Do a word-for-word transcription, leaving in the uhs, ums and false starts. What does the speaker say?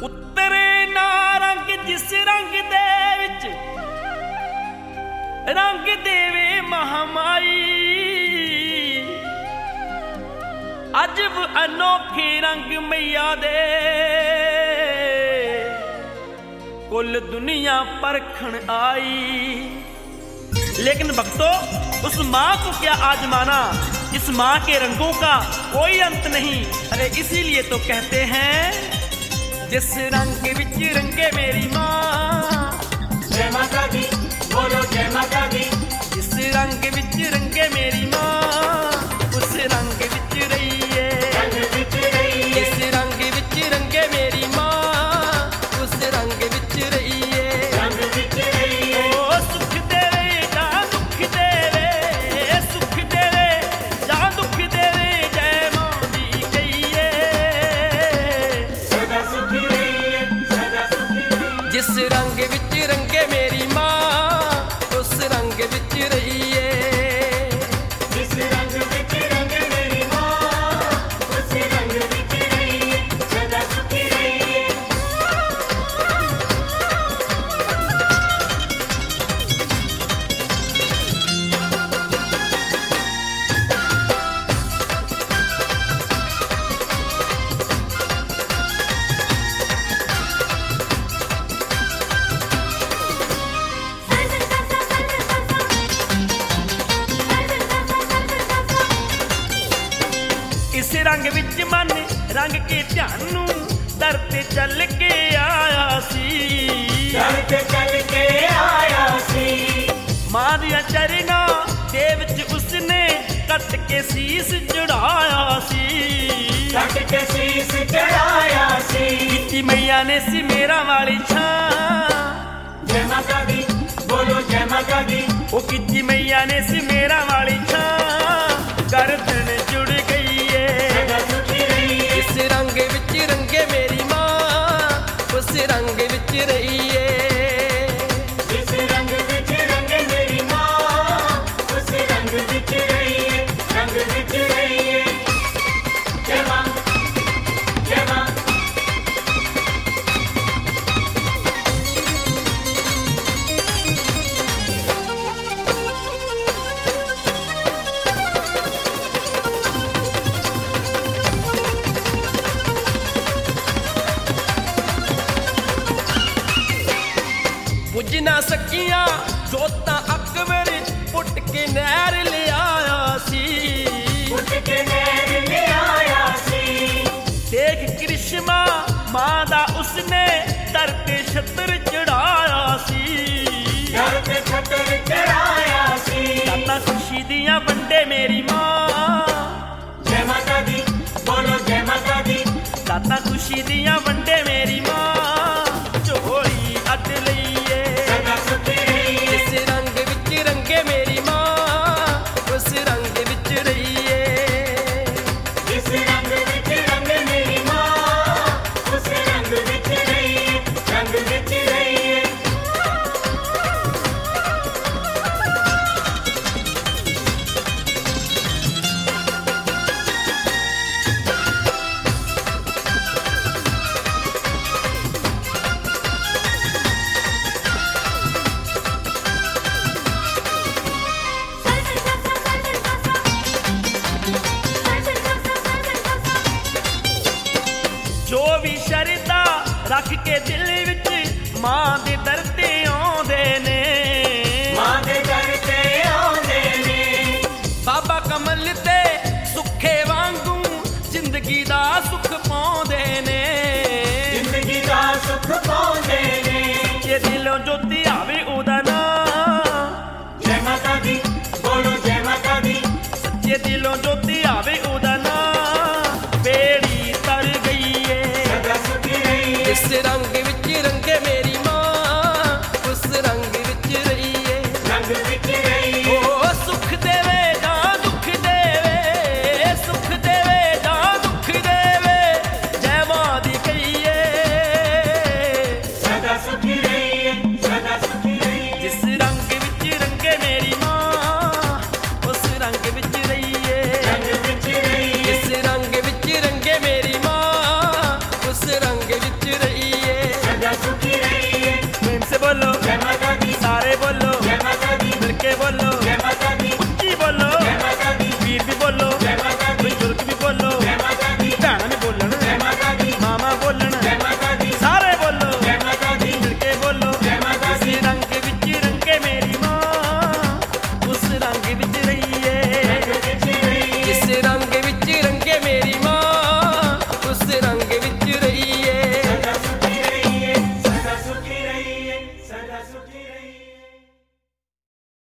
उतरे ना रंग जिस रंग दे विच रंग देवे महामाई, अजब अनोखे रंग मैया दे कुल दुनिया परखण आई। लेकिन भक्तों, उस माँ को क्या आजमाना, इस माँ के रंगों का कोई अंत नहीं। अरे इसीलिए तो कहते हैं जिस रंग विच रंगे मेरी माँ, जय माता दी बोलो जय माता दी। जिस रंग विच रंगे मेरी माँ उस रंग विच रहिए, रंग विच रहिए। जिस रंग विच रंगे मेरी माँ उस रंग विच रहिए, रंग विच रहिए। ओ सुख देवे या दुख देवे, सुख देवे या दुख देवे, जय माँ दी कहिए सदा सुखी रहिए, सदा सुखी रहिए। जिस रंग विच रंगे मेरी माँ उस रंग विच रहिए। जिस रंग विच रंगे मेरी माँ उस रंग विच रहिए, सदा सुखी रहिए। इस रंग विच मन रंग के ध्यानू दर ते चल के आया सी, चल के चल के आया सी। मां दियां चरनां दे विच उसने कट के शीस चढ़ाया सी, कट के शीस चढ़ाया सी। कीती मैया ने सी मेरा वाली छां, जय माता दी बोलो जय माता दी। ओ कीती मैया ने सी मेरा वाली छां, गर्दन जुड़ गई है। सदा सुखी रहिए। इस रंग विच रंगे मेरी माँ उस रंग विच रहिए। जिस रंग विच रंगे मेरी माँ उस रंग विच रहिए, रंग विच रहिए। जय माँ जय माँ। बुझ ना सकियां जोतां अकबर पुट के नहर ले आया सी, उठ के नैन ले आया सी। देख कृष्णा मां दा उसने दर ते छत्र चढ़ाया सी, दर पे छतर चढ़ाया सी। दाता खुशी दियां वंडे मेरी मां, जय माता दी बोलो जय माता दी। दाता खुशी दियां वंडे मेरी मां, झोली अड लईए। सदा सुखी रहिए। जिस रंग विच रंगे मेरी मां उस रंग विच रहिए। जिस रंग विच रंगे मेरी माँ उस रंग विच रहिए, रंग विच रहिए। जो भी शरदा रख के दिल विच मां दे दर ते आउंदे ने, माँ दे दर ते आउंदे ने। बाबा कमल ते सुखे वांगू जिंदगी दा सुख पाउंदे ने। जिंदगी दा सुख पाउंदे ने। जे दिलों जोती आवे ओदा नाम, जय माता दी बोलो जय माता दी। सच्चे दिलों जोती